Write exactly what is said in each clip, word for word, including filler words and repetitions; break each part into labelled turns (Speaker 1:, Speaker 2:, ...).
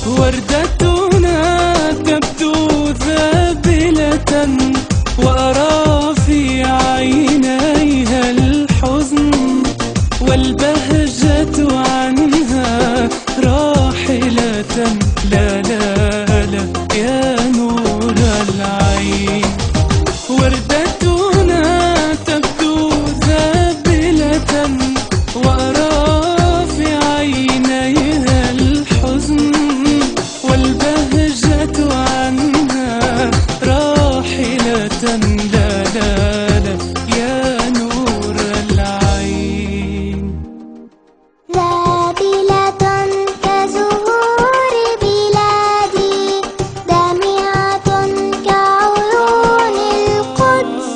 Speaker 1: وردتنا تبدو ذابلة وأرى في عينيها الحزن والبهجة عنها راحلة. لا لا لا يا نور العين، وردتنا تبدو ذابلة وأرى في عينيها الحزن والبهجة عنها راحلة. لا لا لا يا نور العين.
Speaker 2: ذابلة كزهور بلادي دامعة كعيون القدس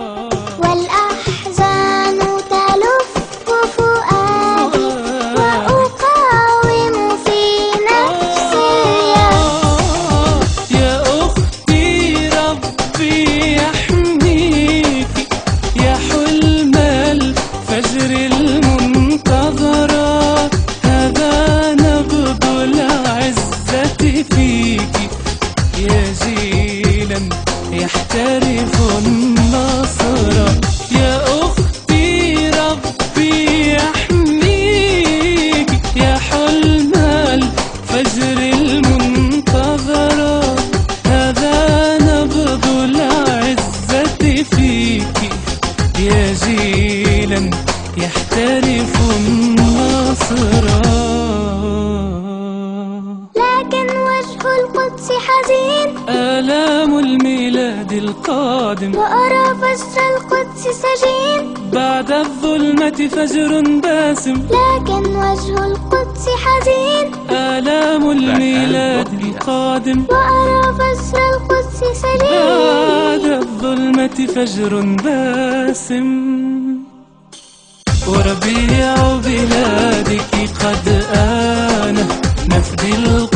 Speaker 2: والأحزان تلف فؤادي وأقاوم في نفسي اليأس.
Speaker 1: يا أختي ربي يحميك يا حلم الفجر المنتظرة، هذا نبض العزة فيك يا جيلا يحترف النصر. يا أختي ربي يحميك يا حلم الفجر المنتظرة، هذا نبض العزة فيك يا جيلا يحترف النصر.
Speaker 2: لكن وجه القدس حزين،
Speaker 1: آلام الميلاد القادم،
Speaker 2: وأرى فجر القدس سجين.
Speaker 1: بعد الظلمة فجر باسم،
Speaker 2: لكن وجه القدس حزين،
Speaker 1: آلام الميلاد القادم،
Speaker 2: وأرى فجر القدس سجين.
Speaker 1: بعد الظلمة فجر باسم. وربيع بلادك قد آن نفدي القدس